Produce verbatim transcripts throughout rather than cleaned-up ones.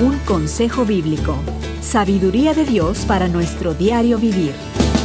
Un consejo bíblico. Sabiduría de Dios para nuestro diario vivir.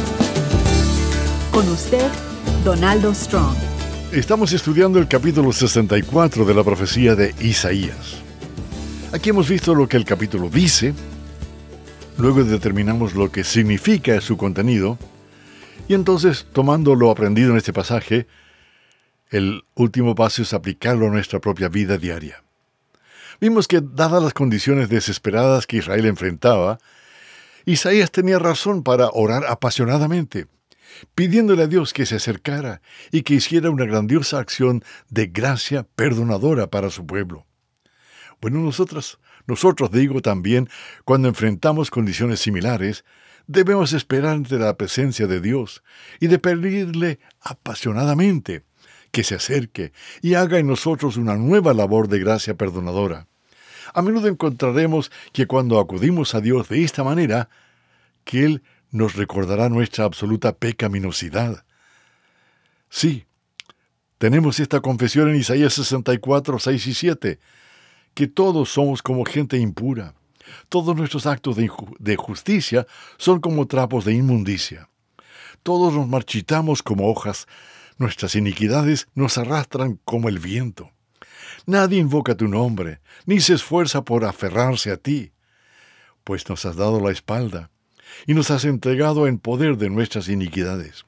Con usted, Donaldo Strong. Estamos estudiando el capítulo sesenta y cuatro de la profecía de Isaías. Aquí hemos visto lo que el capítulo dice, luego determinamos lo que significa su contenido, y entonces, tomando lo aprendido en este pasaje, el último paso es aplicarlo a nuestra propia vida diaria. Vimos que, dadas las condiciones desesperadas que Israel enfrentaba, Isaías tenía razón para orar apasionadamente, pidiéndole a Dios que se acercara y que hiciera una grandiosa acción de gracia perdonadora para su pueblo. Bueno, nosotros, nosotros digo también, cuando enfrentamos condiciones similares, debemos esperar ante la presencia de Dios y de pedirle apasionadamente que se acerque y haga en nosotros una nueva labor de gracia perdonadora. A menudo encontraremos que cuando acudimos a Dios de esta manera, que Él nos recordará nuestra absoluta pecaminosidad. Sí, tenemos esta confesión en Isaías sesenta y cuatro, seis y siete, que todos somos como gente impura. Todos nuestros actos de, inju- de justicia son como trapos de inmundicia. Todos nos marchitamos como hojas. Nuestras iniquidades nos arrastran como el viento. Nadie invoca tu nombre, ni se esfuerza por aferrarse a ti, pues nos has dado la espalda y nos has entregado en poder de nuestras iniquidades.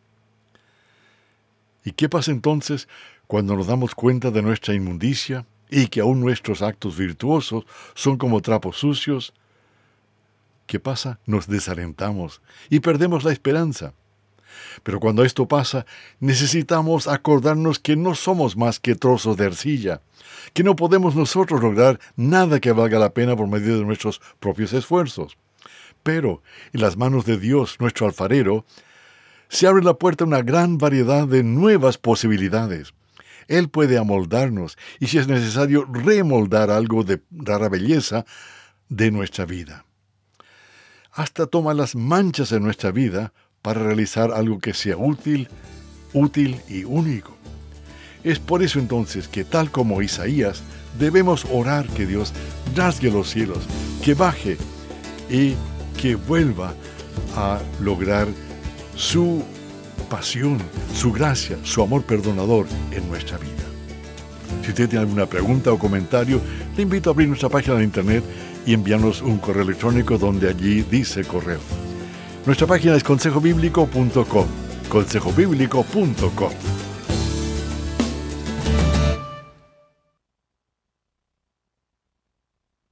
¿Y qué pasa entonces cuando nos damos cuenta de nuestra inmundicia y que aún nuestros actos virtuosos son como trapos sucios? ¿Qué pasa? Nos desalentamos y perdemos la esperanza. Pero cuando esto pasa, necesitamos acordarnos que no somos más que trozos de arcilla, que no podemos nosotros lograr nada que valga la pena por medio de nuestros propios esfuerzos. Pero en las manos de Dios, nuestro alfarero, se abre la puerta a una gran variedad de nuevas posibilidades. Él puede amoldarnos y, si es necesario, remoldar algo de rara belleza de nuestra vida. Hasta toma las manchas de nuestra vida para realizar algo que sea útil, útil y único. Es por eso entonces que, tal como Isaías, debemos orar que Dios rasgue los cielos, que baje y que vuelva a lograr su pasión, su gracia, su amor perdonador en nuestra vida. Si usted tiene alguna pregunta o comentario, le invito a abrir nuestra página de internet y enviarnos un correo electrónico donde allí dice correo. Nuestra página es consejo bíblico punto com, consejo bíblico punto com.